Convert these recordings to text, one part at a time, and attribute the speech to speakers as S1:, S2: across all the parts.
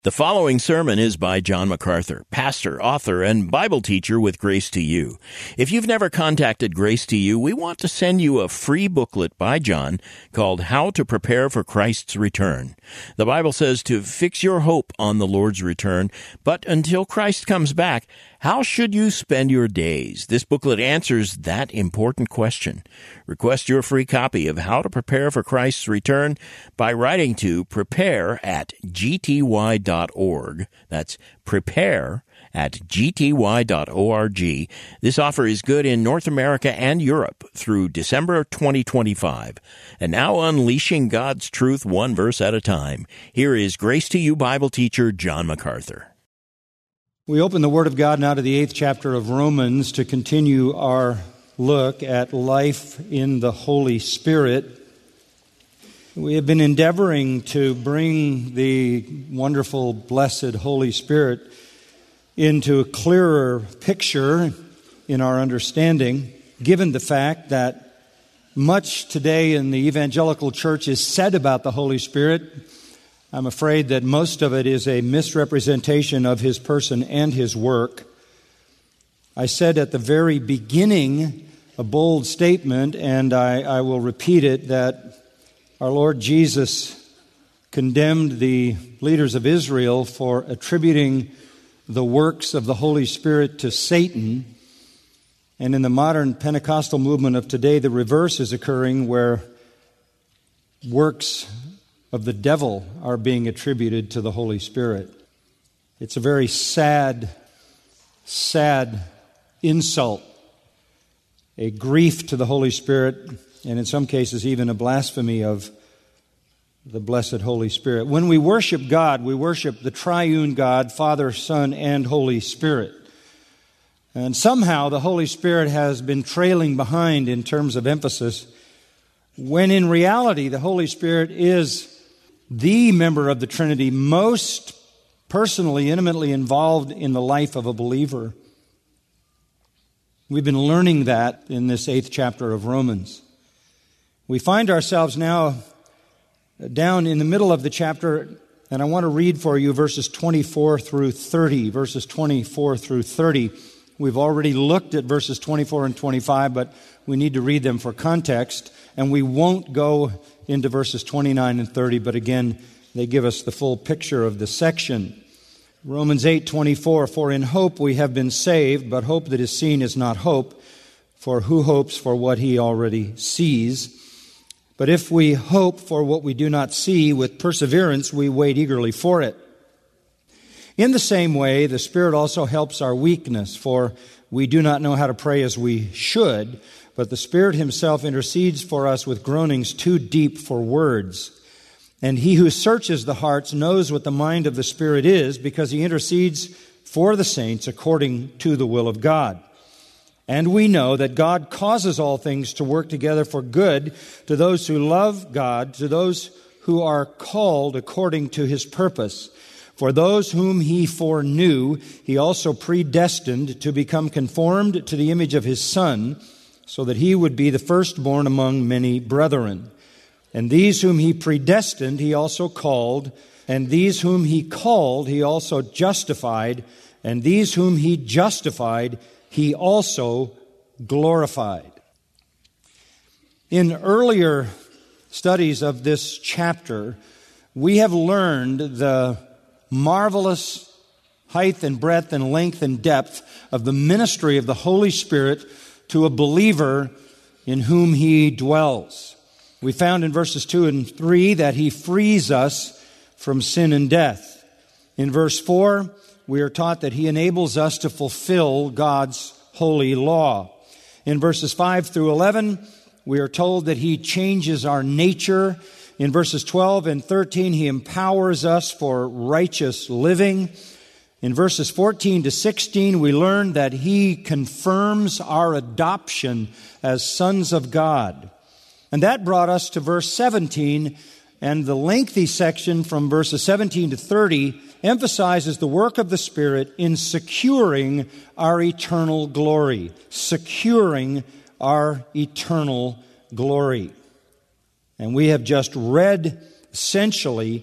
S1: The following sermon is by John MacArthur, pastor, author, and Bible teacher with Grace to You. If you've never contacted Grace to You, we want to send you a free booklet by John called How to Prepare for Christ's Return. The Bible says to fix your hope on the Lord's return, but until Christ comes back, how should you spend your days? This booklet answers that important question. Request your free copy of How to Prepare for Christ's Return by writing to prepare@gty.org. That's prepare@gty.org. This offer is good in North America and Europe through December 2025. And now unleashing God's truth one verse at a time. Here is Grace to You Bible teacher John MacArthur.
S2: We open the Word of God now to the 8th chapter of Romans to continue our look at life in the Holy Spirit. We have been endeavoring to bring the wonderful, blessed Holy Spirit into a clearer picture in our understanding, given the fact that much today in the evangelical church is said about the Holy Spirit. I'm afraid that most of it is a misrepresentation of His person and His work. I said at the very beginning a bold statement, and I will repeat it, that our Lord Jesus condemned the leaders of Israel for attributing the works of the Holy Spirit to Satan. And in the modern Pentecostal movement of today, the reverse is occurring, where works of the devil are being attributed to the Holy Spirit. It's a very sad insult, a grief to the Holy Spirit, and in some cases even a blasphemy of the blessed Holy Spirit. When we worship God, we worship the triune God, Father, Son, and Holy Spirit. And somehow the Holy Spirit has been trailing behind in terms of emphasis, when in reality the Holy Spirit is the member of the Trinity most personally, intimately involved in the life of a believer. We've been learning that in this 8th chapter of Romans. We find ourselves now down in the middle of the chapter, and I want to read for you verses 24 through 30. Verses 24 through 30. We've already looked at verses 24 and 25, but we need to read them for context, and we won't go into verses 29 and 30, but again, they give us the full picture of the section. Romans 8:24, for in hope we have been saved, but hope that is seen is not hope, for who hopes for what he already sees? But if we hope for what we do not see, with perseverance we wait eagerly for it. In the same way, the Spirit also helps our weakness, for we do not know how to pray as we should, but the Spirit Himself intercedes for us with groanings too deep for words. And He who searches the hearts knows what the mind of the Spirit is, because He intercedes for the saints according to the will of God. And we know that God causes all things to work together for good to those who love God, to those who are called according to His purpose. For those whom He foreknew, He also predestined to become conformed to the image of His Son, so that He would be the firstborn among many brethren. And these whom He predestined, He also called. And these whom He called, He also justified. And these whom He justified, He also glorified. In earlier studies of this chapter, we have learned the marvelous height and breadth and length and depth of the ministry of the Holy Spirit to a believer in whom He dwells. We found in verses 2 and 3 that He frees us from sin and death. In verse 4, we are taught that He enables us to fulfill God's holy law. In verses 5 through 11, we are told that He changes our nature. In verses 12 and 13, He empowers us for righteous living. In verses 14 to 16, we learn that He confirms our adoption as sons of God. And that brought us to verse 17, and the lengthy section from verses 17 to 30 emphasizes the work of the Spirit in securing our eternal glory. Securing our eternal glory. And we have just read essentially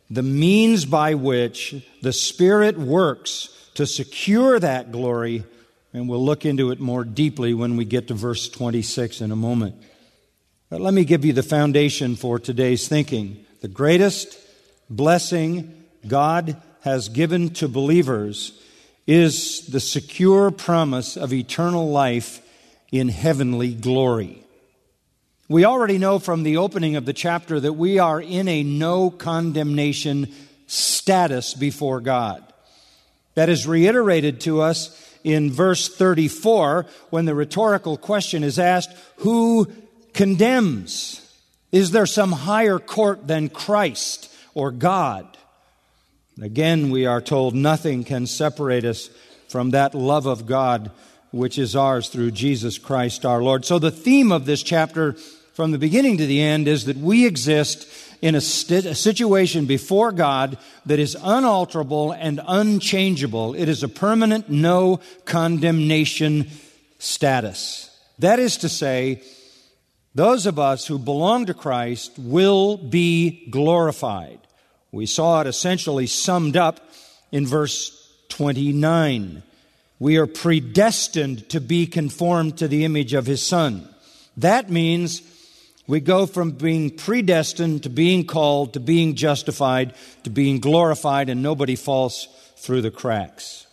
S2: the means by which the Spirit works to secure that glory, and we'll look into it more deeply when we get to verse 26 in a moment. But let me give you the foundation for today's thinking. The greatest blessing God has given to believers is the secure promise of eternal life in heavenly glory. We already know from the opening of the chapter that we are in a no condemnation status before God. That is reiterated to us in verse 34 when the rhetorical question is asked, who condemns? Is there some higher court than Christ or God? Again, we are told nothing can separate us from that love of God which is ours through Jesus Christ our Lord. So the theme of this chapter from the beginning to the end is that we exist in a situation before God that is unalterable and unchangeable. It is a permanent no condemnation status. That is to say, those of us who belong to Christ will be glorified. We saw it essentially summed up in verse 29. We are predestined to be conformed to the image of His Son. That means we go from being predestined to being called, to being justified, to being glorified, and nobody falls through the cracks.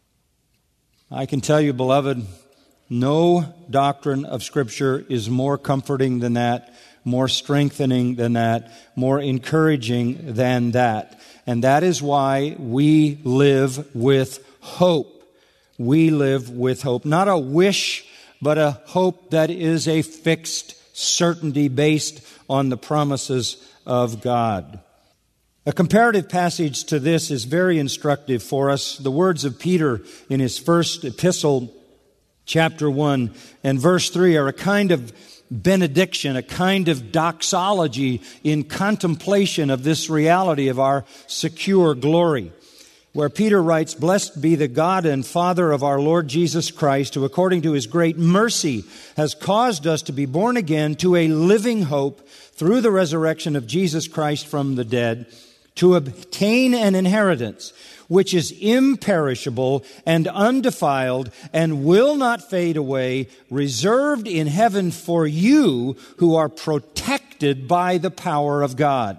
S2: I can tell you, beloved, no doctrine of Scripture is more comforting than that, more strengthening than that, more encouraging than that. And that is why we live with hope. We live with hope. Not a wish, but a hope that is a fixed certainty based on the promises of God. A comparative passage to this is very instructive for us. The words of Peter in his first epistle, chapter 1 and verse 3 are a kind of benediction, a kind of doxology in contemplation of this reality of our secure glory, where Peter writes, "Blessed be the God and Father of our Lord Jesus Christ, who according to His great mercy has caused us to be born again to a living hope through the resurrection of Jesus Christ from the dead, to obtain an inheritance which is imperishable and undefiled and will not fade away, reserved in heaven for you who are protected by the power of God."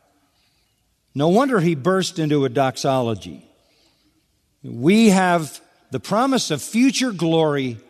S2: No wonder he burst into a doxology. We have the promise of future glory.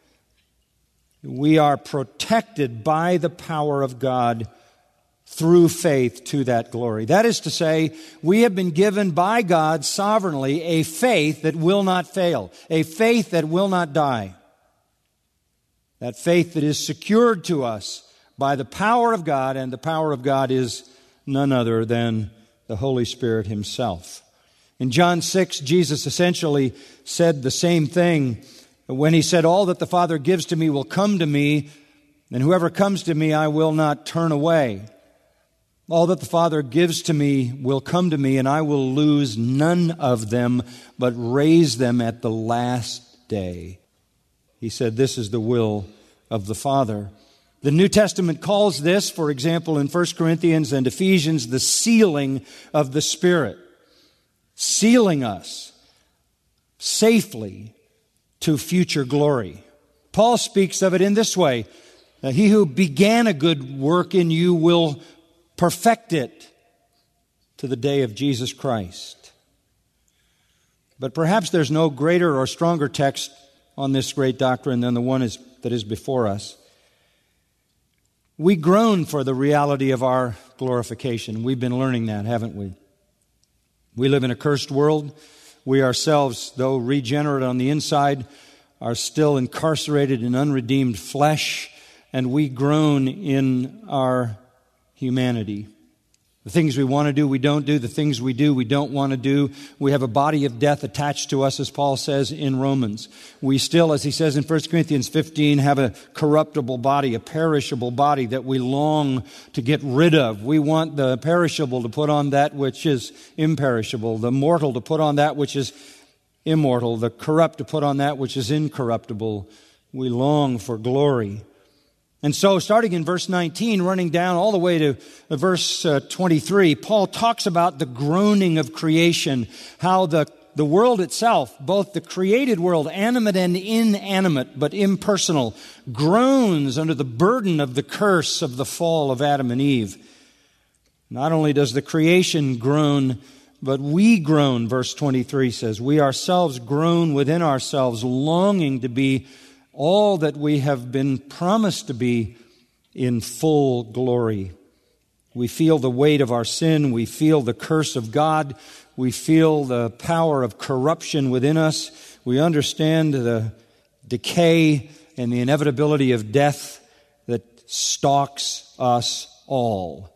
S2: We are protected by the power of God through faith to that glory. That is to say, we have been given by God sovereignly a faith that will not fail, a faith that will not die. That faith that is secured to us by the power of God, and the power of God is none other than the Holy Spirit Himself. In John 6, Jesus essentially said the same thing when He said, "All that the Father gives to me will come to me, and whoever comes to me I will not turn away. All that the Father gives to me will come to me, and I will lose none of them, but raise them at the last day." He said, this is the will of the Father. The New Testament calls this, for example, in 1 Corinthians and Ephesians, the sealing of the Spirit, sealing us safely to future glory. Paul speaks of it in this way: "He who began a good work in you will perfect it to the day of Jesus Christ." But perhaps there's no greater or stronger text on this great doctrine than the one that is before us. We groan for the reality of our glorification. We've been learning that, haven't we? We live in a cursed world. We ourselves, though regenerate on the inside, are still incarcerated in unredeemed flesh, and we groan in our humanity. The things we want to do, we don't do. The things we do, we don't want to do. We have a body of death attached to us, as Paul says in Romans. We still, as he says in 1 Corinthians 15, have a corruptible body, a perishable body that we long to get rid of. We want the perishable to put on that which is imperishable, the mortal to put on that which is immortal, the corrupt to put on that which is incorruptible. We long for glory. And so starting in verse 19, running down all the way to verse 23, Paul talks about the groaning of creation, how the world itself, both the created world, animate and inanimate, but impersonal, groans under the burden of the curse of the fall of Adam and Eve. Not only does the creation groan, but we groan, verse 23 says. We ourselves groan within ourselves, longing to be all that we have been promised to be in full glory. We feel the weight of our sin. We feel the curse of God. We feel the power of corruption within us. We understand the decay and the inevitability of death that stalks us all.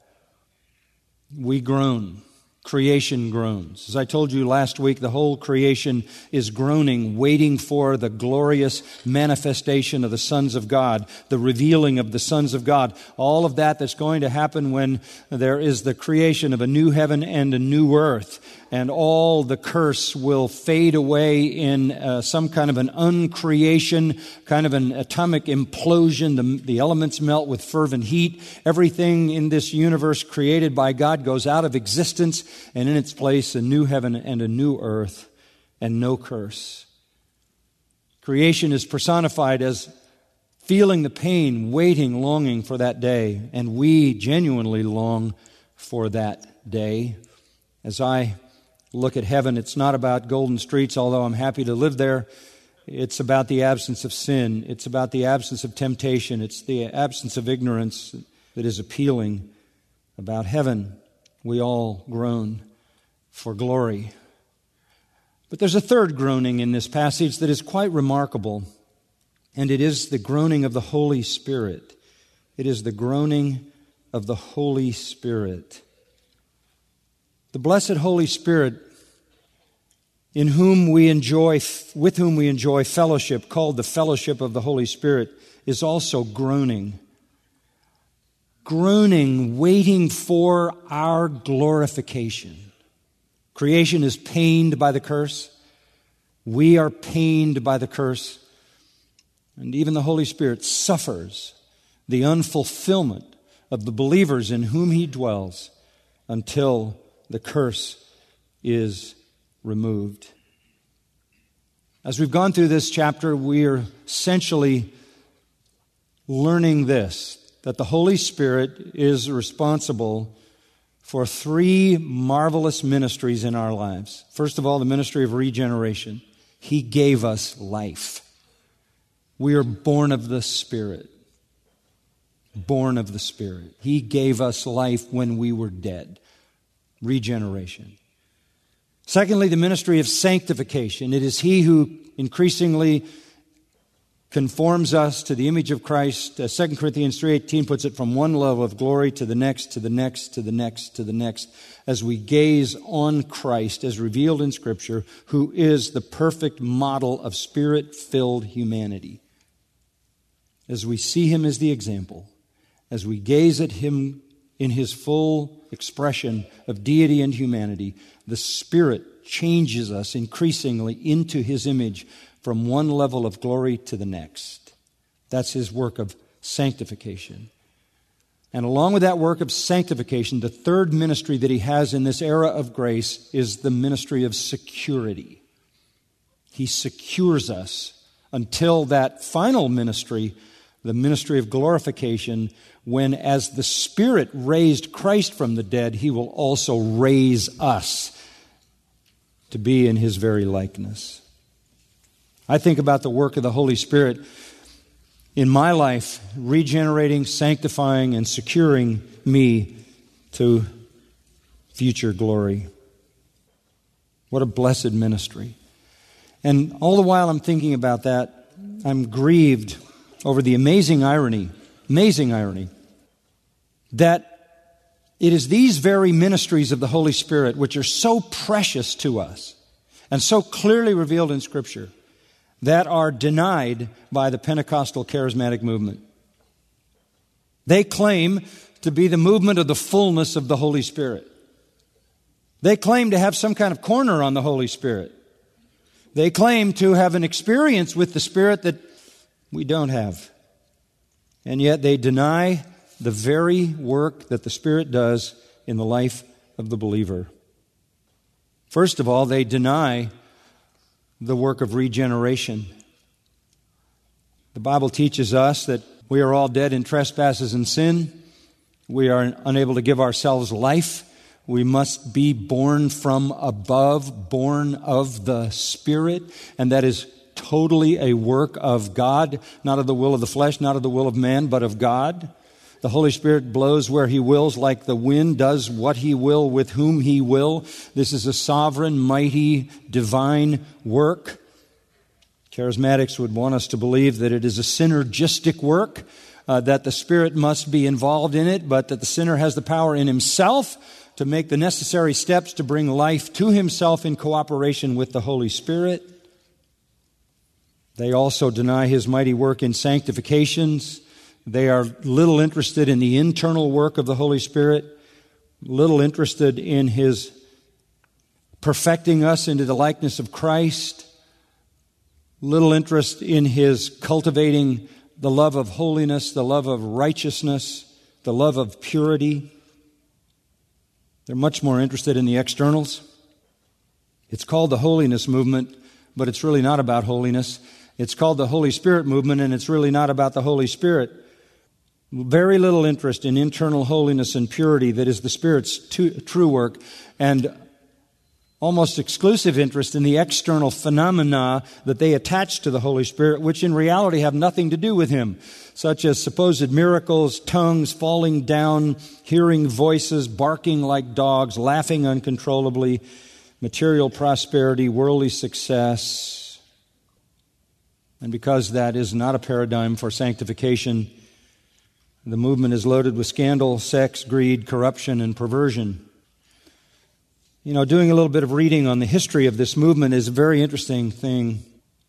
S2: We groan. Creation groans. As I told you last week, the whole creation is groaning, waiting for the glorious manifestation of the sons of God, the revealing of the sons of God. All of that's going to happen when there is the creation of a new heaven and a new earth. And all the curse will fade away in some kind of an uncreation, kind of an atomic implosion. The elements melt with fervent heat. Everything in this universe created by God goes out of existence, and in its place a new heaven and a new earth and no curse. Creation is personified as feeling the pain, waiting, longing for that day, and we genuinely long for that day. As I look at heaven, it's not about golden streets, although I'm happy to live there. It's about the absence of sin. It's about the absence of temptation. It's the absence of ignorance that is appealing. About heaven, we all groan for glory. But there's a third groaning in this passage that is quite remarkable, and it is the groaning of the Holy Spirit. It is the groaning of the Holy Spirit. The blessed Holy Spirit, with whom we enjoy fellowship, called the fellowship of the Holy Spirit, is also groaning. Groaning, waiting for our glorification. Creation is pained by the curse. We are pained by the curse. And even the Holy Spirit suffers the unfulfillment of the believers in whom He dwells until the curse is removed. As we've gone through this chapter, we are essentially learning this, that the Holy Spirit is responsible for three marvelous ministries in our lives. First of all, the ministry of regeneration. He gave us life. We are born of the Spirit. Born of the Spirit. He gave us life when we were dead. Regeneration. Secondly, the ministry of sanctification. It is He who increasingly conforms us to the image of Christ. 2 Corinthians 3:18 puts it from one level of glory to the next, to the next, to the next, to the next, as we gaze on Christ as revealed in Scripture, who is the perfect model of Spirit-filled humanity. As we see Him as the example, as we gaze at Him in His full expression of deity and humanity, the Spirit changes us increasingly into His image from one level of glory to the next. That's His work of sanctification. And along with that work of sanctification, the third ministry that He has in this era of grace is the ministry of security. He secures us until that final ministry, the ministry of glorification, when as the Spirit raised Christ from the dead, He will also raise us to be in His very likeness. I think about the work of the Holy Spirit in my life, regenerating, sanctifying, and securing me to future glory. What a blessed ministry. And all the while I'm thinking about that, I'm grieved over the amazing irony, that it is these very ministries of the Holy Spirit which are so precious to us and so clearly revealed in Scripture that are denied by the Pentecostal charismatic movement. They claim to be the movement of the fullness of the Holy Spirit. They claim to have some kind of corner on the Holy Spirit. They claim to have an experience with the Spirit that we don't have. And yet they deny the very work that the Spirit does in the life of the believer. First of all, they deny the work of regeneration. The Bible teaches us that we are all dead in trespasses and sin. We are unable to give ourselves life. We must be born from above, born of the Spirit, and that is totally a work of God, not of the will of the flesh, not of the will of man, but of God. The Holy Spirit blows where He wills, like the wind does what He will with whom He will. This is a sovereign, mighty, divine work. Charismatics would want us to believe that it is a synergistic work, that the Spirit must be involved in it, but that the sinner has the power in himself to make the necessary steps to bring life to himself in cooperation with the Holy Spirit. They also deny His mighty work in sanctifications. They are little interested in the internal work of the Holy Spirit, little interested in His perfecting us into the likeness of Christ, little interest in His cultivating the love of holiness, the love of righteousness, the love of purity. They're much more interested in the externals. It's called the holiness movement, but it's really not about holiness. It's called the Holy Spirit movement, and it's really not about the Holy Spirit. Very little interest in internal holiness and purity that is the Spirit's true work, and almost exclusive interest in the external phenomena that they attach to the Holy Spirit, which in reality have nothing to do with Him, such as supposed miracles, tongues falling down, hearing voices, barking like dogs, laughing uncontrollably, material prosperity, worldly success. And because that is not a paradigm for sanctification, the movement is loaded with scandal, sex, greed, corruption, and perversion. You know, doing a little bit of reading on the history of this movement is a very interesting thing.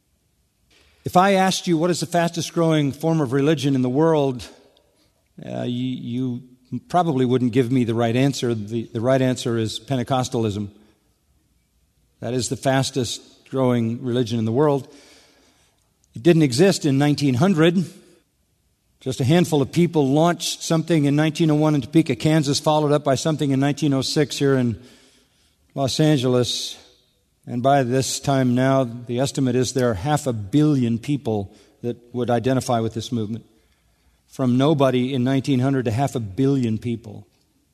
S2: If I asked you what is the fastest growing form of religion in the world, you probably wouldn't give me the right answer. The right answer is Pentecostalism. That is the fastest growing religion in the world. It didn't exist in 1900. Just a handful of people launched something in 1901 in Topeka, Kansas, followed up by something in 1906 here in Los Angeles. And by this time now, the estimate is there are 500 million people that would identify with this movement. From nobody in 1900 to 500 million people.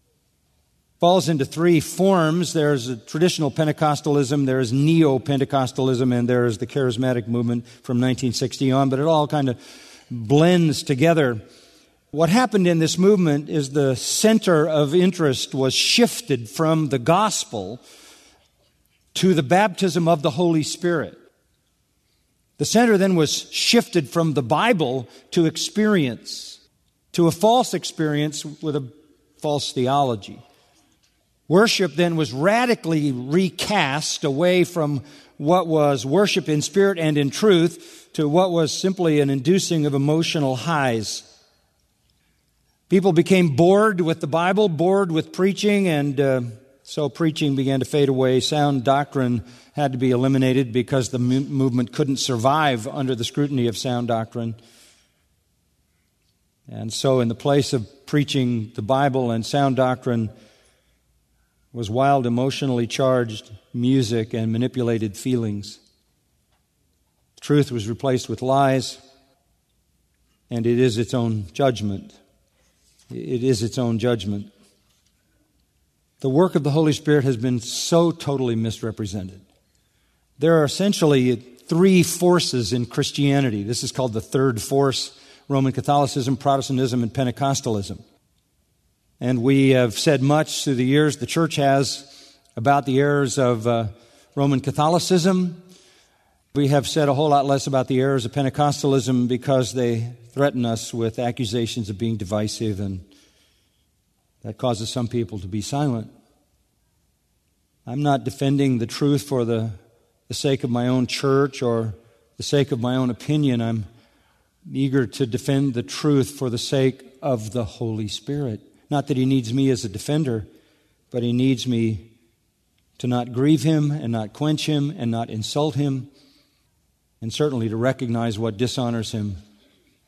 S2: Falls into three forms. There's a traditional Pentecostalism, there is Neo-Pentecostalism, and there is the charismatic movement from 1960 on, but it all kind of blends together. What happened in this movement is the center of interest was shifted from the gospel to the baptism of the Holy Spirit. The center then was shifted from the Bible to experience, to a false experience with a false theology. Worship then was radically recast away from what was worship in spirit and in truth to what was simply an inducing of emotional highs. People became bored with the Bible, bored with preaching, and so preaching began to fade away. Sound doctrine had to be eliminated because the movement couldn't survive under the scrutiny of sound doctrine. And so in the place of preaching the Bible and sound doctrine was wild, emotionally charged music and manipulated feelings. Truth was replaced with lies, and it is its own judgment. It is its own judgment. The work of the Holy Spirit has been so totally misrepresented. There are essentially three forces in Christianity. This is called the third force: Roman Catholicism, Protestantism, and Pentecostalism. And we have said much through the years, the church has, about the errors of Roman Catholicism. We have said a whole lot less about the errors of Pentecostalism because they threaten us with accusations of being divisive, and that causes some people to be silent. I'm not defending the truth for the sake of my own church or the sake of my own opinion. I'm eager to defend the truth for the sake of the Holy Spirit. Not that He needs me as a defender, but He needs me to not grieve Him and not quench Him and not insult Him, and certainly to recognize what dishonors Him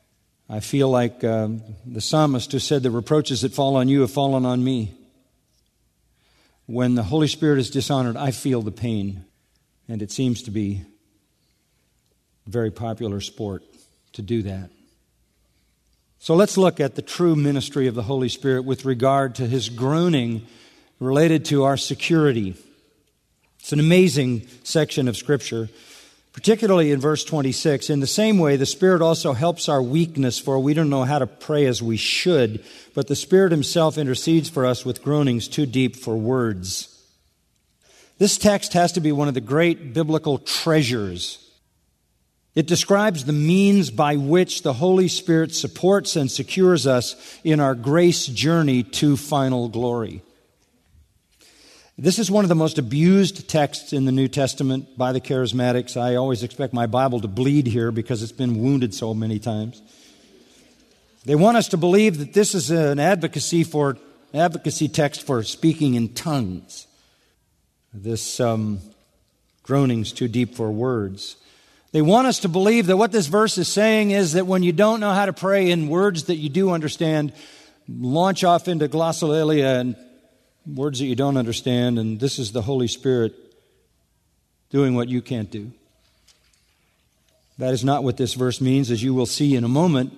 S2: I feel like the psalmist who said, the reproaches that fall on you have fallen on me. When the Holy Spirit is dishonored, I feel the pain. And it seems to be a very popular sport to do that. So let's look at the true ministry of the Holy Spirit with regard to His groaning related to our security. It's an amazing section of Scripture, particularly in verse 26. In the same way, the Spirit also helps our weakness, for we don't know how to pray as we should, but the Spirit Himself intercedes for us with groanings too deep for words. This text has to be one of the great biblical treasures. It describes the means by which the Holy Spirit supports and secures us in our grace journey to final glory. This is one of the most abused texts in the New Testament by the charismatics. I always expect my Bible to bleed here because it's been wounded so many times. They want us to believe that this is an advocacy text for speaking in tongues. This groanings too deep for words. They want us to believe that what this verse is saying is that when you don't know how to pray in words that you do understand, launch off into glossolalia and words that you don't understand, and this is the Holy Spirit doing what you can't do. That is not what this verse means, as you will see in a moment.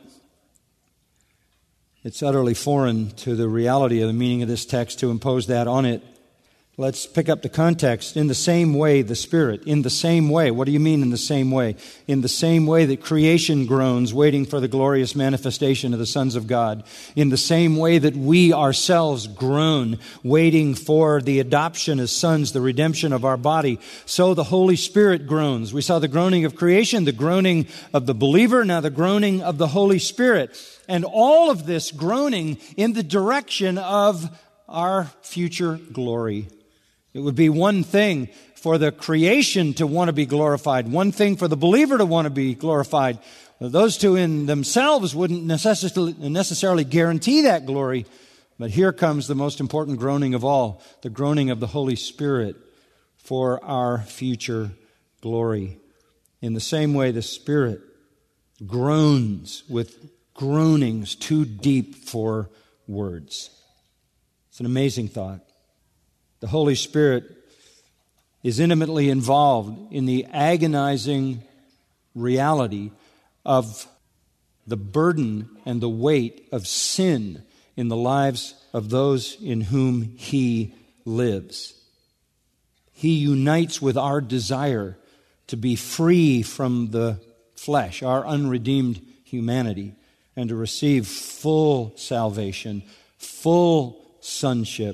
S2: It's utterly foreign to the reality of the meaning of this text to impose that on it. Let's pick up the context. In the same way, the Spirit. In the same way. What do you mean in the same way? In the same way that creation groans, waiting for the glorious manifestation of the sons of God. In the same way that we ourselves groan, waiting for the adoption as sons, the redemption of our body. So the Holy Spirit groans. We saw the groaning of creation, the groaning of the believer, now the groaning of the Holy Spirit. And all of this groaning in the direction of our future glory. It would be one thing for the creation to want to be glorified, one thing for the believer to want to be glorified. Those two in themselves wouldn't necessarily guarantee that glory. But here comes the most important groaning of all, the groaning of the Holy Spirit for our future glory. In the same way, the Spirit groans with groanings too deep for words. It's an amazing thought. The Holy Spirit is intimately involved in the agonizing reality of the burden and the weight of sin in the lives of those in whom He lives. He unites with our desire to be free from the flesh, our unredeemed humanity, and to receive full salvation, full sonship,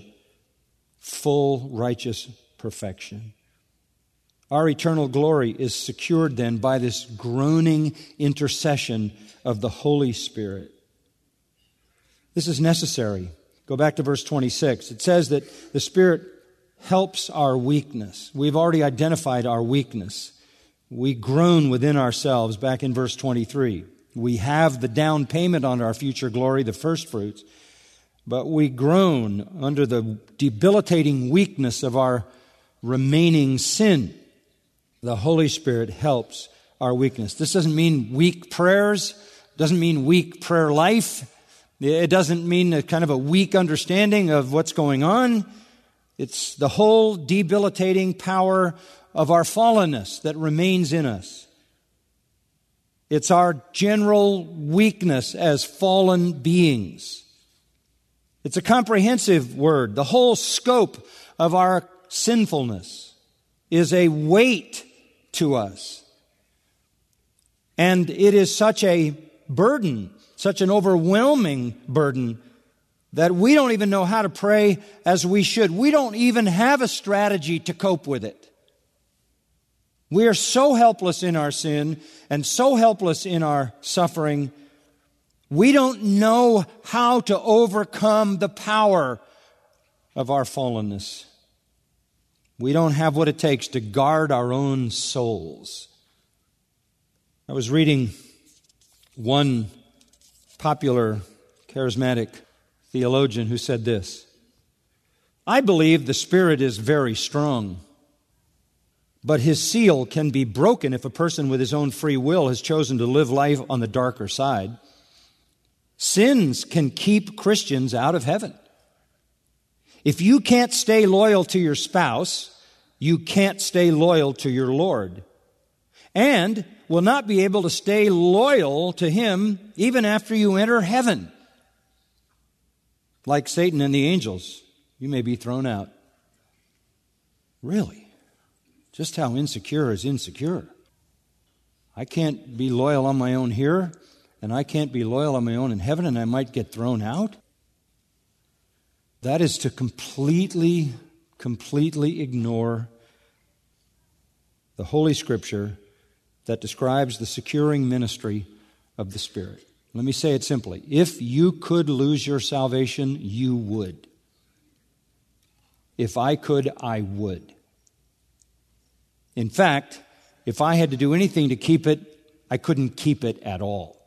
S2: full righteous perfection. Our eternal glory is secured then by this groaning intercession of the Holy Spirit. This is necessary. Go back to verse 26. It says that the Spirit helps our weakness. We've already identified our weakness. We groan within ourselves back in verse 23. We have the down payment on our future glory, the first fruits. But we groan under the debilitating weakness of our remaining sin. The Holy Spirit helps our weakness. This doesn't mean weak prayers. It doesn't mean weak prayer life. It doesn't mean a kind of a weak understanding of what's going on. It's the whole debilitating power of our fallenness that remains in us. It's our general weakness as fallen beings. It's a comprehensive word. The whole scope of our sinfulness is a weight to us. And it is such a burden, such an overwhelming burden, that we don't even know how to pray as we should. We don't even have a strategy to cope with it. We are so helpless in our sin and so helpless in our suffering. We don't know how to overcome the power of our fallenness. We don't have what it takes to guard our own souls. I was reading one popular charismatic theologian who said this: I believe the Spirit is very strong, but His seal can be broken if a person with his own free will has chosen to live life on the darker side. Sins can keep Christians out of heaven. If you can't stay loyal to your spouse, you can't stay loyal to your Lord, and will not be able to stay loyal to Him even after you enter heaven. Like Satan and the angels, you may be thrown out. Really? Just how insecure is insecure? I can't be loyal on my own here, and I can't be loyal on my own in heaven, and I might get thrown out? That is to completely ignore the Holy Scripture that describes the securing ministry of the Spirit. Let me say it simply. If you could lose your salvation, you would. If I could, I would. In fact, if I had to do anything to keep it, I couldn't keep it at all.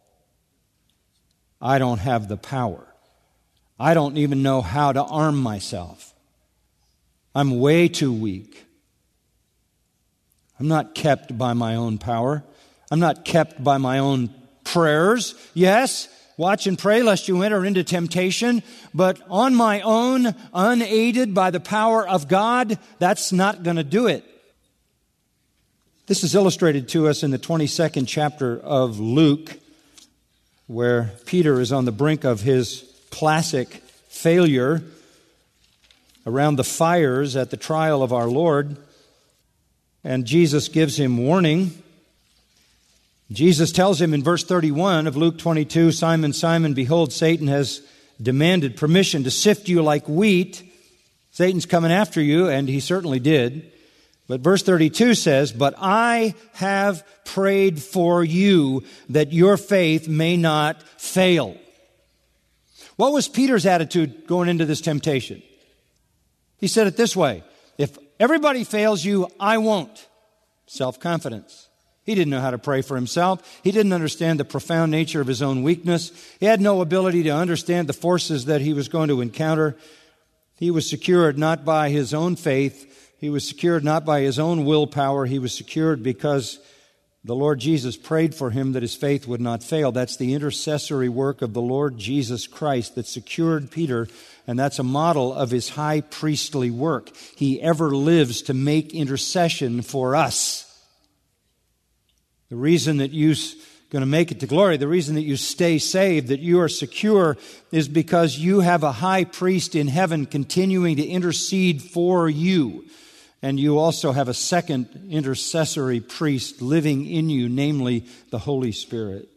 S2: I don't have the power. I don't even know how to arm myself. I'm way too weak. I'm not kept by my own power. I'm not kept by my own prayers. Yes, watch and pray lest you enter into temptation. But on my own, unaided by the power of God, that's not going to do it. This is illustrated to us in the 22nd chapter of Luke, where Peter is on the brink of his classic failure around the fires at the trial of our Lord. And Jesus gives him warning. Jesus tells him in verse 31 of Luke 22, Simon, Simon, behold, Satan has demanded permission to sift you like wheat. Satan's coming after you, and he certainly did. But verse 32 says, but I have prayed for you that your faith may not fail. What was Peter's attitude going into this temptation? He said it this way, if everybody fails you, I won't. Self-confidence. He didn't know how to pray for himself. He didn't understand the profound nature of his own weakness. He had no ability to understand the forces that he was going to encounter. He was secured not by his own faith. He was secured not by his own willpower. He was secured because the Lord Jesus prayed for him that his faith would not fail. That's the intercessory work of the Lord Jesus Christ that secured Peter, and that's a model of his high priestly work. He ever lives to make intercession for us. The reason that you're going to make it to glory, the reason that you stay saved, that you are secure, is because you have a high priest in heaven continuing to intercede for you. And you also have a second intercessory priest living in you, namely the Holy Spirit.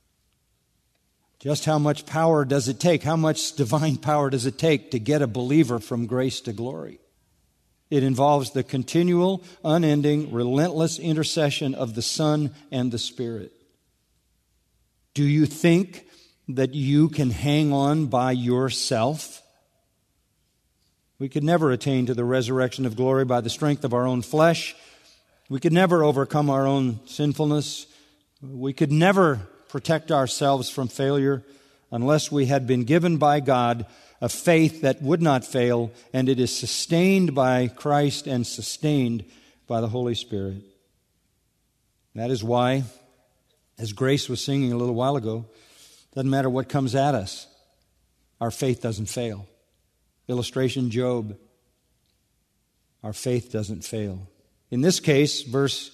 S2: Just how much power does it take? How much divine power does it take to get a believer from grace to glory? It involves the continual, unending, relentless intercession of the Son and the Spirit. Do you think that you can hang on by yourself? We could never attain to the resurrection of glory by the strength of our own flesh. We could never overcome our own sinfulness. We could never protect ourselves from failure unless we had been given by God a faith that would not fail, and it is sustained by Christ and sustained by the Holy Spirit. That is why, as Grace was singing a little while ago, it doesn't matter what comes at us, our faith doesn't fail. Illustration, Job. Our faith doesn't fail. In this case, verse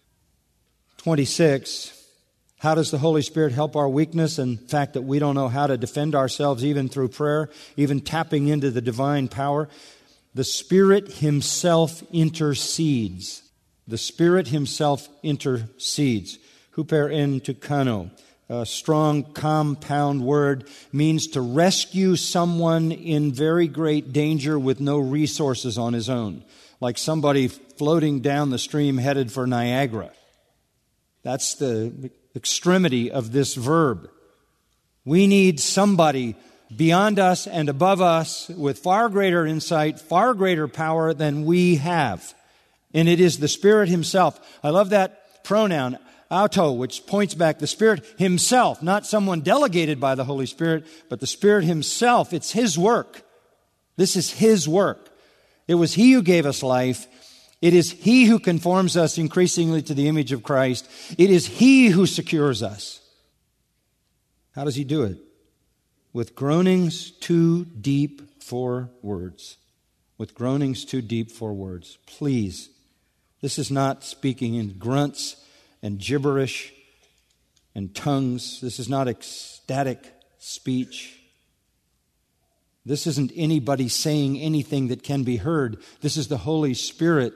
S2: 26, how does the Holy Spirit help our weakness and the fact that we don't know how to defend ourselves even through prayer, even tapping into the divine power? The Spirit Himself intercedes. The Spirit Himself intercedes. Huper en tukano. A strong compound word, means to rescue someone in very great danger with no resources on his own, like somebody floating down the stream headed for Niagara. That's the extremity of this verb. We need somebody beyond us and above us with far greater insight, far greater power than we have. And it is the Spirit Himself. I love that pronoun, auto, which points back the Spirit Himself, not someone delegated by the Holy Spirit, but the Spirit Himself. It's His work. This is His work. It was He who gave us life. It is He who conforms us increasingly to the image of Christ. It is He who secures us. How does He do it? with groanings too deep for words. With groanings too deep for words. Please, this is not speaking in grunts and gibberish and tongues. This is not ecstatic speech. This isn't anybody saying anything that can be heard. This is the Holy Spirit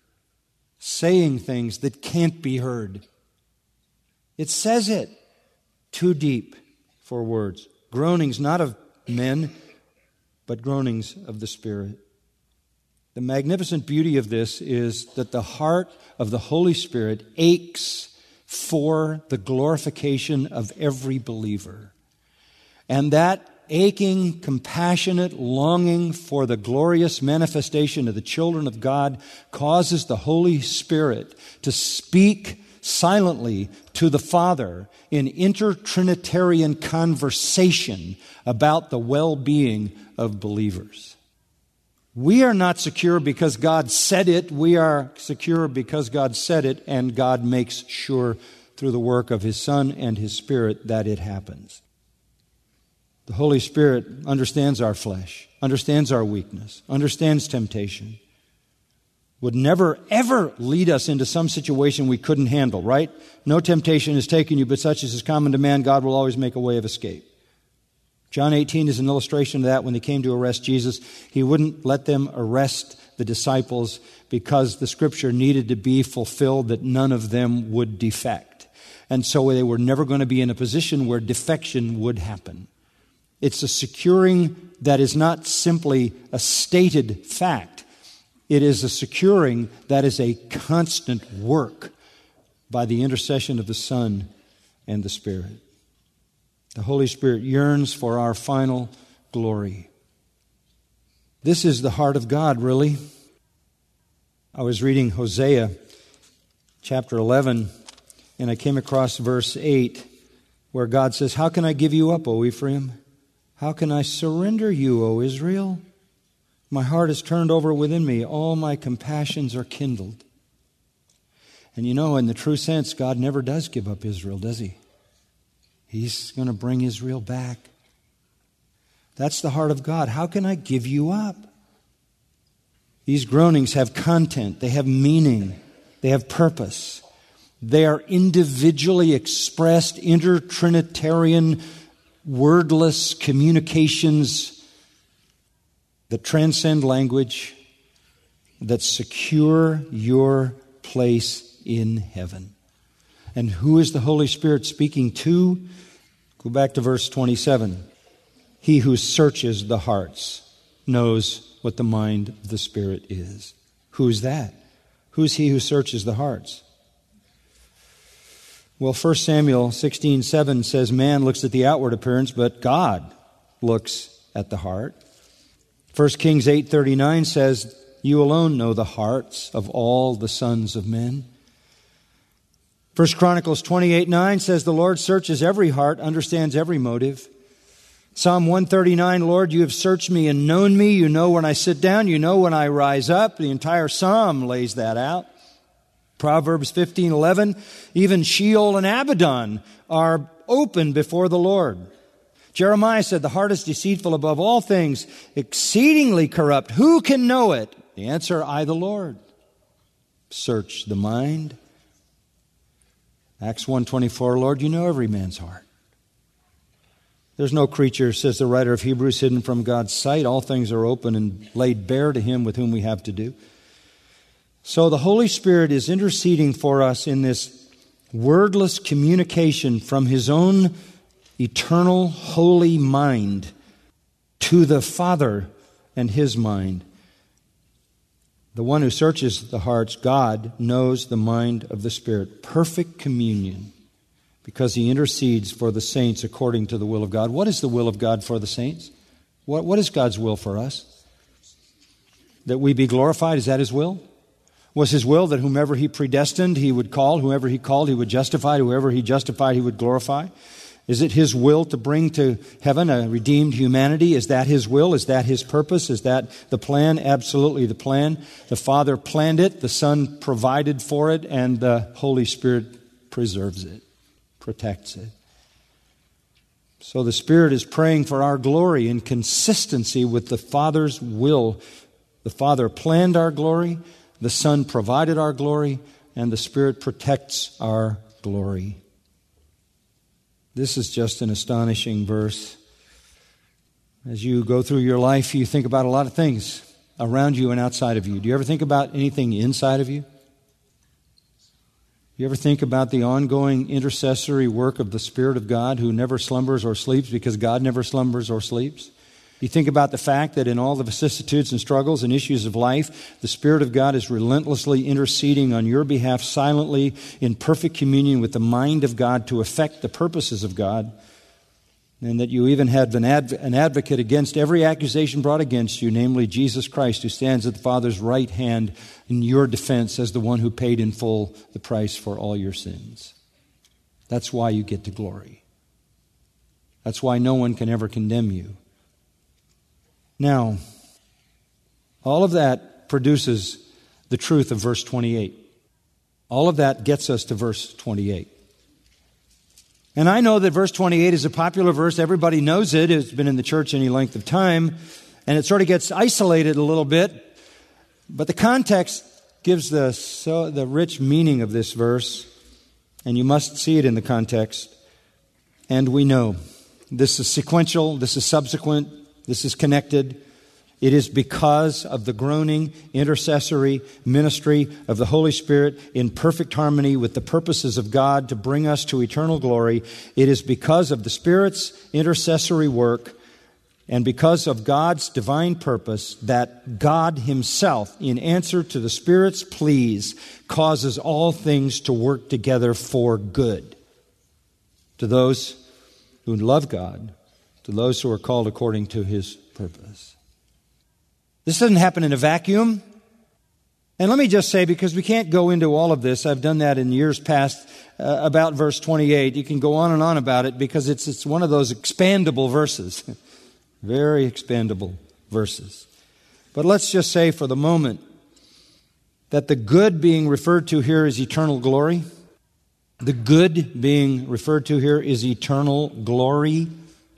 S2: saying things that can't be heard. It says it. Too deep for words. Groanings not of men, but groanings of the Spirit. The magnificent beauty of this is that the heart of the Holy Spirit aches for the glorification of every believer. And that aching, compassionate longing for the glorious manifestation of the children of God causes the Holy Spirit to speak silently to the Father in intertrinitarian conversation about the well-being of believers. We are not secure because God said it. We are secure because God said it, and God makes sure through the work of His Son and His Spirit that it happens. The Holy Spirit understands our flesh, understands our weakness, understands temptation, would never, ever lead us into some situation we couldn't handle, right? No temptation has taken you, but such as is common to man, God will always make a way of escape. John 18 is an illustration of that. When they came to arrest Jesus, He wouldn't let them arrest the disciples because the Scripture needed to be fulfilled that none of them would defect. And so they were never going to be in a position where defection would happen. It's a securing that is not simply a stated fact. It is a securing that is a constant work by the intercession of the Son and the Spirit. The Holy Spirit yearns for our final glory. This is the heart of God, really. I was reading Hosea chapter 11, and I came across verse 8, where God says, "How can I give you up, O Ephraim? How can I surrender you, O Israel? My heart is turned over within me. All my compassions are kindled." And you know, in the true sense, God never does give up Israel, does He? He's going to bring Israel back. That's the heart of God. How can I give you up? These groanings have content. They have meaning. They have purpose. They are individually expressed intertrinitarian wordless communications that transcend language, that secure your place in heaven. And who is the Holy Spirit speaking to? Go back to verse 27. He who searches the hearts knows what the mind of the Spirit is. Who's that? Who's he who searches the hearts? Well, 1 Samuel 16:7 says man looks at the outward appearance, but God looks at the heart. 1 Kings 8:39 says, "You alone know the hearts of all the sons of men." 1 Chronicles 28:9 says, "The Lord searches every heart, understands every motive." Psalm 139, "Lord, you have searched me and known me. You know when I sit down. You know when I rise up." The entire psalm lays that out. Proverbs 15:11, "Even Sheol and Abaddon are open before the Lord." Jeremiah said, "The heart is deceitful above all things, exceedingly corrupt. Who can know it?" The answer, "I, the Lord, search the mind." Acts 1:24, "Lord, you know every man's heart." There's no creature, says the writer of Hebrews, hidden from God's sight. All things are open and laid bare to Him with whom we have to do. So the Holy Spirit is interceding for us in this wordless communication from His own eternal, holy mind to the Father and His mind. The one who searches the hearts, God, knows the mind of the Spirit. Perfect communion, because He intercedes for the saints according to the will of God. What is the will of God for the saints? What is God's will for us? That we be glorified? Is that His will? Was His will that whomever He predestined, He would call, whoever He called, He would justify, whoever He justified, He would glorify? Is it His will to bring to heaven a redeemed humanity? Is that His will? Is that His purpose? Is that the plan? Absolutely the plan. The Father planned it, the Son provided for it, and the Holy Spirit preserves it, protects it. So the Spirit is praying for our glory in consistency with the Father's will. The Father planned our glory, the Son provided our glory, and the Spirit protects our glory. This is just an astonishing verse. As you go through your life, you think about a lot of things around you and outside of you. Do you ever think about anything inside of you? You ever think about the ongoing intercessory work of the Spirit of God who never slumbers or sleeps because God never slumbers or sleeps? You think about the fact that in all the vicissitudes and struggles and issues of life, the Spirit of God is relentlessly interceding on your behalf silently in perfect communion with the mind of God to effect the purposes of God, and that you even had an advocate against every accusation brought against you, namely Jesus Christ, who stands at the Father's right hand in your defense as the one who paid in full the price for all your sins. That's why you get to glory. That's why no one can ever condemn you. Now, all of that produces the truth of verse 28. All of that gets us to verse 28. And I know that verse 28 is a popular verse. Everybody knows it. It's been in the church any length of time. And it sort of gets isolated a little bit. But the context gives the rich meaning of this verse. And you must see it in the context. And we know this is sequential, this is subsequent, this is connected. It is because of the groaning, intercessory ministry of the Holy Spirit in perfect harmony with the purposes of God to bring us to eternal glory. It is because of the Spirit's intercessory work and because of God's divine purpose that God Himself, in answer to the Spirit's pleas, causes all things to work together for good to those who love God, to those who are called according to His purpose. This doesn't happen in a vacuum. And let me just say, because we can't go into all of this, I've done that in years past about verse 28. You can go on and on about it because it's one of those expandable verses. Very expandable verses. But let's just say for the moment that the good being referred to here is eternal glory. The good being referred to here is eternal glory.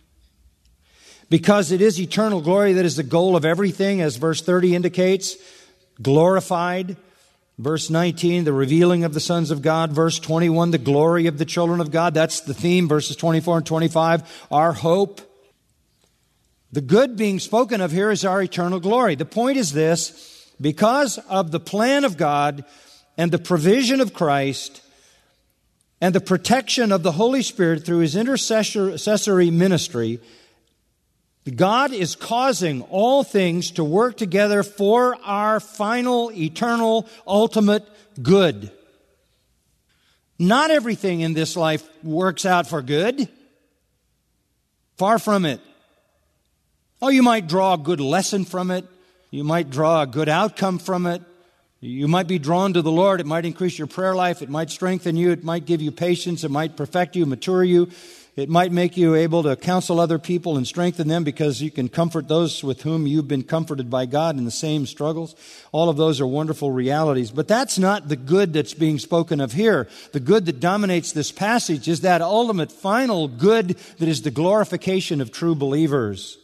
S2: Because it is eternal glory that is the goal of everything, as verse 30 indicates. Glorified. Verse 19, the revealing of the sons of God. Verse 21, the glory of the children of God. That's the theme. Verses 24 and 25, our hope. The good being spoken of here is our eternal glory. The point is this: because of the plan of God and the provision of Christ and the protection of the Holy Spirit through His intercessory ministry, God is causing all things to work together for our final, eternal, ultimate good. Not everything in this life works out for good. Far from it. Oh, you might draw a good lesson from it. You might draw a good outcome from it. You might be drawn to the Lord. It might increase your prayer life. It might strengthen you. It might give you patience. It might perfect you, mature you. It might make you able to counsel other people and strengthen them because you can comfort those with whom you've been comforted by God in the same struggles. All of those are wonderful realities. But that's not the good that's being spoken of here. The good that dominates this passage is that ultimate final good that is the glorification of true believers.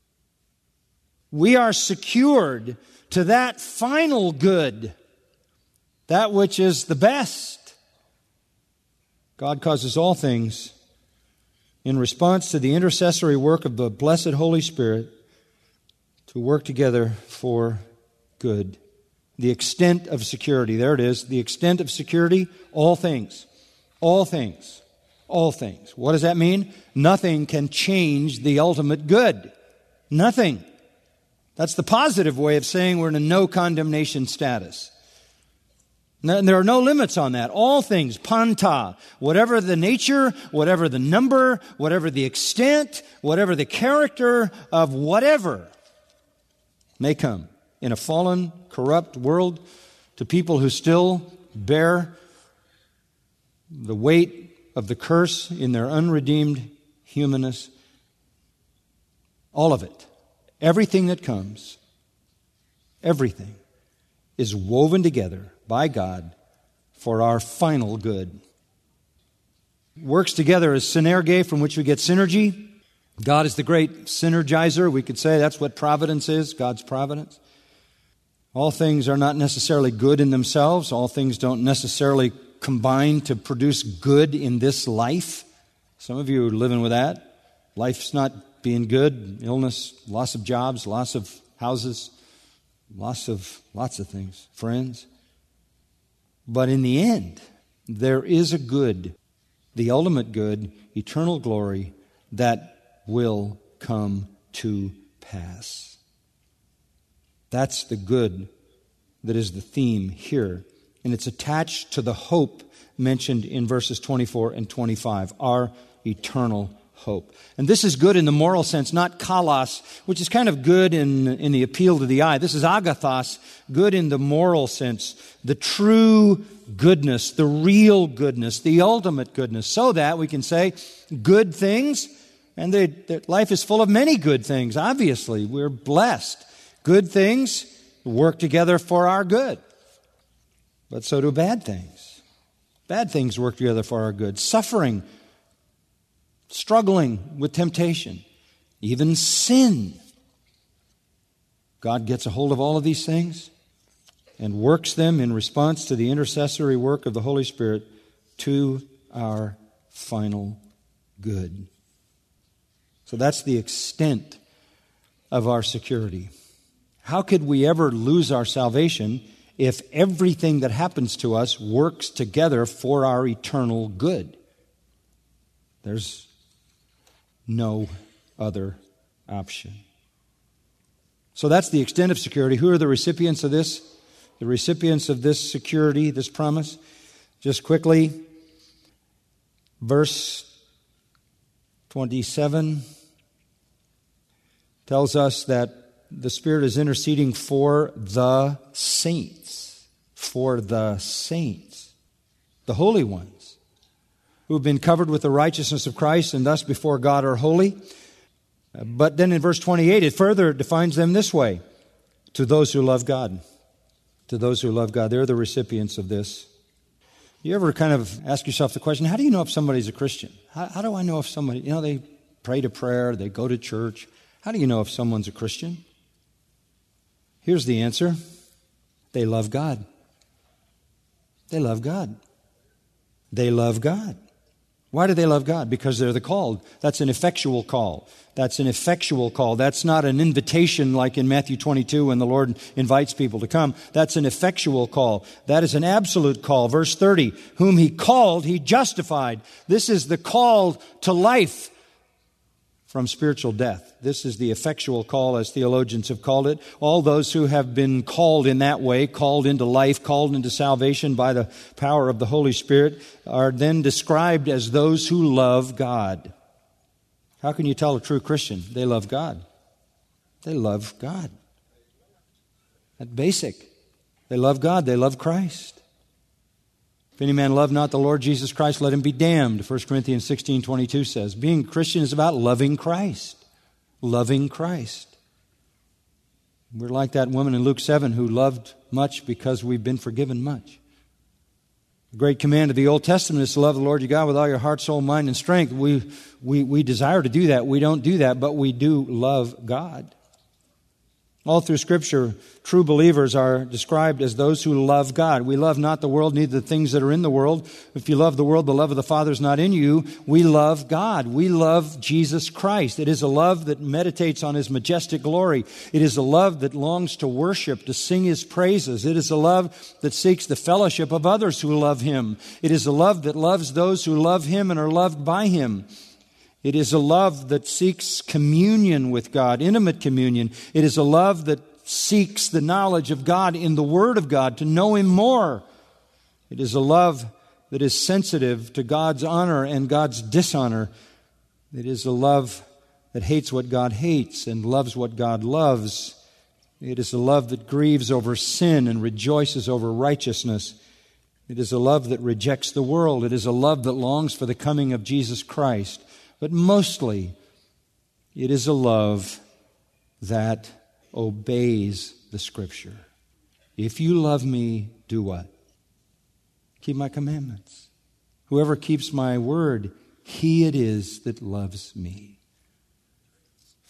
S2: We are secured to that final good, that which is the best. God causes all things in response to the intercessory work of the blessed Holy Spirit to work together for good. The extent of security, there it is. The extent of security, all things. All things. All things. What does that mean? Nothing can change the ultimate good. Nothing. That's the positive way of saying we're in a no condemnation status. And there are no limits on that. All things, panta, whatever the nature, whatever the number, whatever the extent, whatever the character of whatever may come in a fallen, corrupt world to people who still bear the weight of the curse in their unredeemed humanness. All of it, everything that comes, everything is woven together by God for our final good. Works together as synergy, from which we get synergy. God is the great synergizer. We could say that's what providence is, God's providence. All things are not necessarily good in themselves. All things don't necessarily combine to produce good in this life. Some of you are living with that. Life's not being good. Illness, loss of jobs, loss of houses, lots of things, friends. But in the end, there is a good, the ultimate good, eternal glory that will come to pass. That's the good that is the theme here. And it's attached to the hope mentioned in verses 24 and 25, our eternal hope. And this is good in the moral sense, not kalos, which is kind of good in the appeal to the eye. This is agathos, good in the moral sense, the true goodness, the real goodness, the ultimate goodness, so that we can say good things, and life is full of many good things, obviously. We're blessed. Good things work together for our good. But so do bad things. Bad things work together for our good. Suffering, struggling with temptation, even sin. God gets a hold of all of these things and works them in response to the intercessory work of the Holy Spirit to our final good. So that's the extent of our security. How could we ever lose our salvation if everything that happens to us works together for our eternal good? There's no other option. So that's the extent of security. Who are the recipients of this? The recipients of this security, this promise? Just quickly, verse 27 tells us that the Spirit is interceding for the saints, the holy ones, who have been covered with the righteousness of Christ and thus before God are holy. But then in verse 28, it further defines them this way: to those who love God. To those who love God. They're the recipients of this. You ever kind of ask yourself the question, how do you know if somebody's a Christian? How do I know if somebody, they pray to prayer, they go to church. How do you know if someone's a Christian? Here's the answer. They love God. They love God. They love God. Why do they love God? Because they're the called. That's an effectual call. That's an effectual call. That's not an invitation like in Matthew 22 when the Lord invites people to come. That's an effectual call. That is an absolute call. Verse 30, whom He called, He justified. This is the call to life from spiritual death. This is the effectual call, as theologians have called it. All those who have been called in that way, called into life, called into salvation by the power of the Holy Spirit, are then described as those who love God. How can you tell a true Christian? They love God. They love God. That's basic. They love God. They love Christ. If any man love not the Lord Jesus Christ, let him be damned, 1 Corinthians 16:22 says. Being a Christian is about loving Christ. Loving Christ. We're like that woman in Luke 7 who loved much because we've been forgiven much. The great command of the Old Testament is to love the Lord your God with all your heart, soul, mind, and strength. We desire to do that. We don't do that, but we do love God. All through Scripture, true believers are described as those who love God. We love not the world, neither the things that are in the world. If you love the world, the love of the Father is not in you. We love God. We love Jesus Christ. It is a love that meditates on His majestic glory. It is a love that longs to worship, to sing His praises. It is a love that seeks the fellowship of others who love Him. It is a love that loves those who love Him and are loved by Him. It is a love that seeks communion with God, intimate communion. It is a love that seeks the knowledge of God in the Word of God, to know Him more. It is a love that is sensitive to God's honor and God's dishonor. It is a love that hates what God hates and loves what God loves. It is a love that grieves over sin and rejoices over righteousness. It is a love that rejects the world. It is a love that longs for the coming of Jesus Christ. But mostly, it is a love that obeys the Scripture. If you love me, do what? Keep my commandments. Whoever keeps my word, he it is that loves me.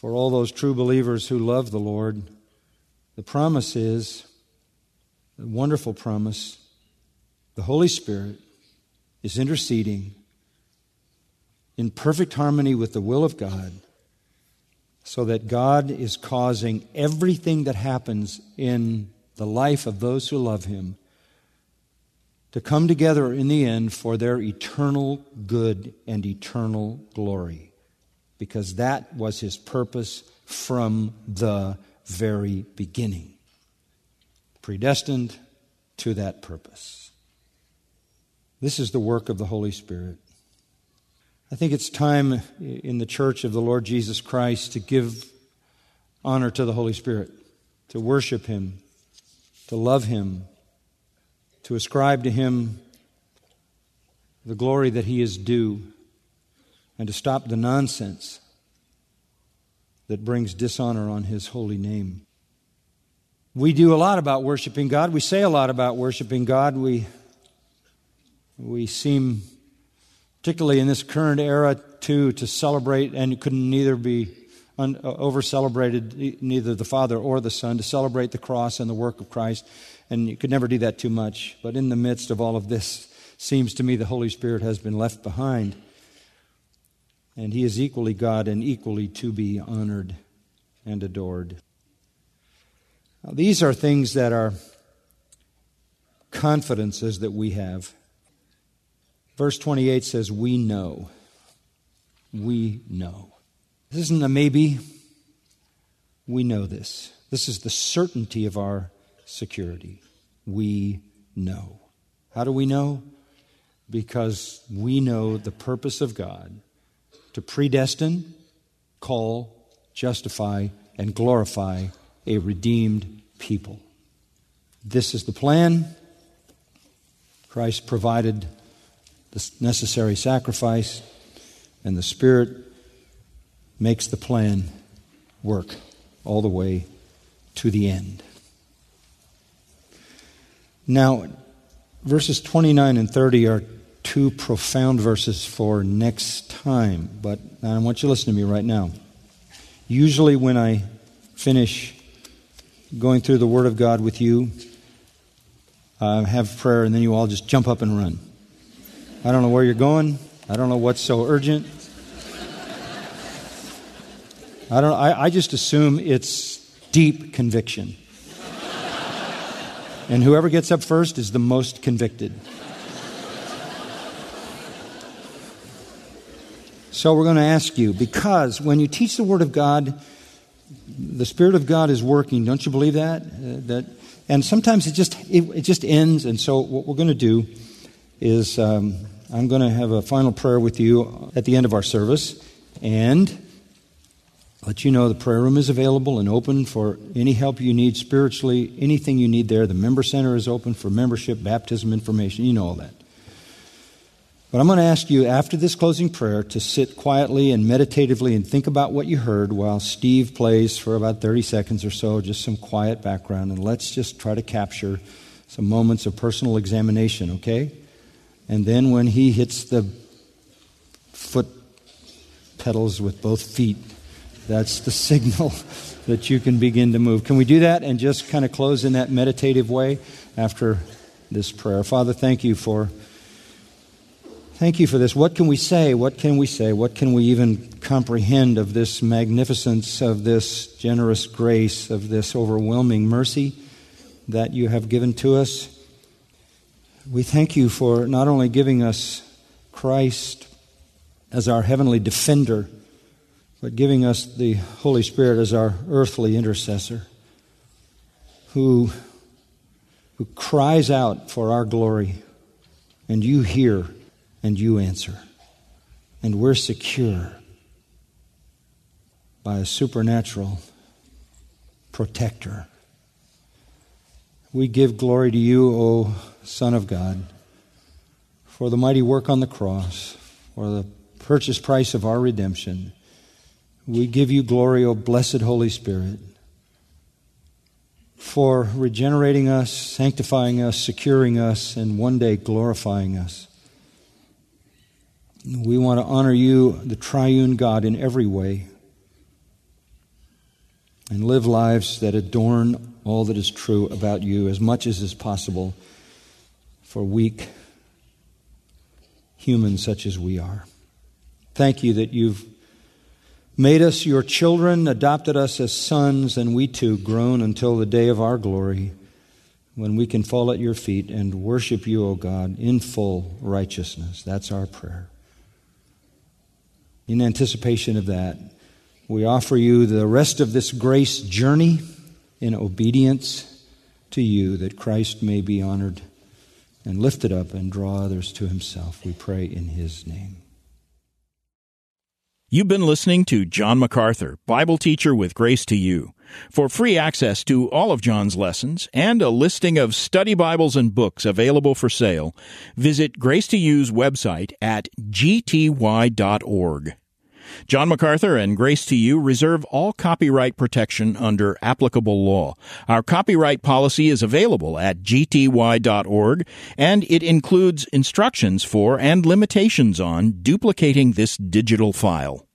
S2: For all those true believers who love the Lord, the promise is, a wonderful promise, the Holy Spirit is interceding in perfect harmony with the will of God, so that God is causing everything that happens in the life of those who love Him to come together in the end for their eternal good and eternal glory, because that was His purpose from the very beginning. Predestined to that purpose. This is the work of the Holy Spirit. I think it's time in the church of the Lord Jesus Christ to give honor to the Holy Spirit, to worship Him, to love Him, to ascribe to Him the glory that He is due, and to stop the nonsense that brings dishonor on His holy name. We do a lot about worshiping God. We say a lot about worshiping God. We seem, particularly in this current era, to celebrate, and it couldn't neither be over-celebrated, neither the Father or the Son, to celebrate the cross and the work of Christ. And you could never do that too much. But in the midst of all of this, seems to me the Holy Spirit has been left behind. And He is equally God and equally to be honored and adored. Now, these are things that are confidences that we have. Verse 28 says, we know. We know. This isn't a maybe. We know this. This is the certainty of our security. We know. How do we know? Because we know the purpose of God to predestine, call, justify, and glorify a redeemed people. This is the plan. Christ provided the necessary sacrifice, and the Spirit makes the plan work all the way to the end. Now, verses 29 and 30 are two profound verses for next time, but I want you to listen to me right now. Usually when I finish going through the Word of God with you, I have prayer, and then you all just jump up and run. I don't know where you're going. I don't know what's so urgent. I just assume it's deep conviction. And whoever gets up first is the most convicted. So we're going to ask you, because when you teach the Word of God, the Spirit of God is working. Don't you believe that? And sometimes it just ends. And so what we're going to do is I'm going to have a final prayer with you at the end of our service, and let you know the prayer room is available and open for any help you need spiritually, anything you need there. The member center is open for membership, baptism information. You know all that. But I'm going to ask you after this closing prayer to sit quietly and meditatively and think about what you heard while Steve plays for about 30 seconds or so, just some quiet background. And let's just try to capture some moments of personal examination, okay? And then when he hits the foot pedals with both feet, that's the signal that you can begin to move. Can we do that and just kind of close in that meditative way after this prayer? Father, thank you for this. What can we say? What can we say? What can we even comprehend of this magnificence, of this generous grace, of this overwhelming mercy that you have given to us? We thank you for not only giving us Christ as our heavenly defender, but giving us the Holy Spirit as our earthly intercessor, who cries out for our glory, and you hear and you answer. And we're secure by a supernatural protector. We give glory to you, O Son of God, for the mighty work on the cross, for the purchase price of our redemption. We give you glory, O blessed Holy Spirit, for regenerating us, sanctifying us, securing us, and one day glorifying us. We want to honor you, the triune God, in every way. and live lives that adorn all that is true about you as much as is possible for weak humans such as we are. Thank you that you've made us your children, adopted us as sons, and we too grown until the day of our glory, when we can fall at your feet and worship you, O God, in full righteousness. That's our prayer. In anticipation of that, we offer you the rest of this grace journey in obedience to you, that Christ may be honored and lifted up and draw others to himself. We pray in his name.
S1: You've been listening to John MacArthur, Bible teacher with Grace to You. For free access to all of John's lessons and a listing of study Bibles and books available for sale, visit Grace to You's website at gty.org. John MacArthur and Grace to You reserve all copyright protection under applicable law. Our copyright policy is available at gty.org, and it includes instructions for and limitations on duplicating this digital file.